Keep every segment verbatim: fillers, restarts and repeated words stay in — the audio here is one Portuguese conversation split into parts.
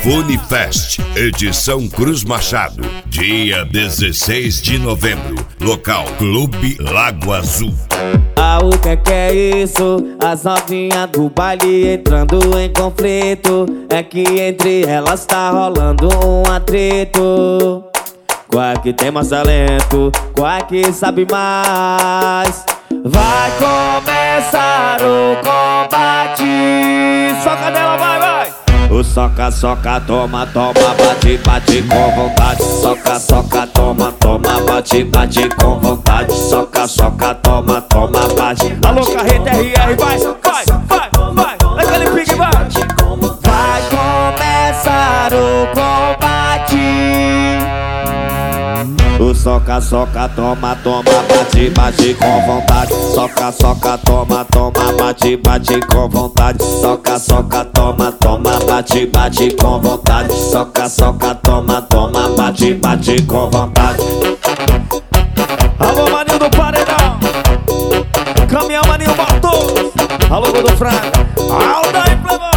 Funifest, edição Cruz Machado, dia dezesseis de novembro, local Clube Lago Azul. Ah, o que é que é isso? As novinhas do baile entrando em conflito. É que entre elas tá rolando um atrito. Qual é que tem mais talento? Qual é que sabe mais? Vai começar o combate. Soca nela, vai, vai! O soca, soca, toma, toma, bate, bate com vontade. Soca, soca, toma, toma, bate, bate com vontade. Soca, soca, toma, toma, bate. Alô, Carreta R R, vai, vai, vai, vai. Naquele pique, vai. Vai começar o combate. O soca, soca, toma, toma, bate, bate com vontade. Soca, soca, toma, toma, bate, bate com vontade. Soca, soca, toma, toma, bate, bate com vontade. Soca, soca, toma, toma, bate, bate com vontade. Alô, maninho do paredão, caminhão, maninho Bartos. Alô, gol do Franco, Aldair Playboy.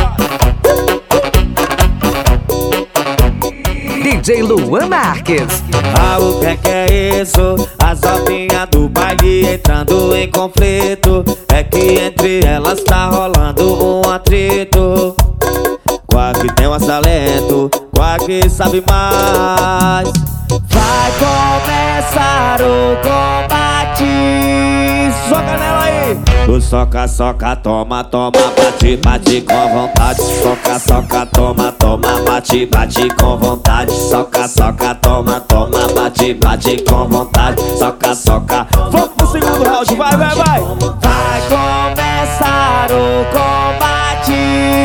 D J Luan Marques. Ah, o que é que é isso? As novinhas do baile entrando em conflito. É que entre elas tá rolando um atrito. Qual que tem mais talento? Qual que sabe mais? Vai começar o combate. Soca nela aí! O soca, soca, toma, toma, bate, bate com vontade. Soca, soca, toma, toma, bate, bate com vontade. Soca, soca, toma, toma, bate, bate com vontade. Soca, soca. Vamos pro segundo round, vai, vai, vai! Vai começar o combate.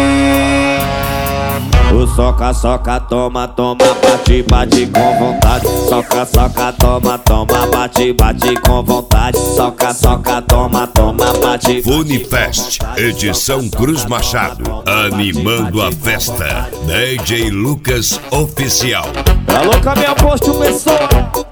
O soca, soca, toma, toma, bate, bate com vontade. Soca, soca, toma, toma, bate, bate com vontade. Soca, soca, toma, toma, bate. Funifest, edição Cruz Machado, animando a festa. D J Lucas Oficial. Alô, caminhão, posto, pessoa.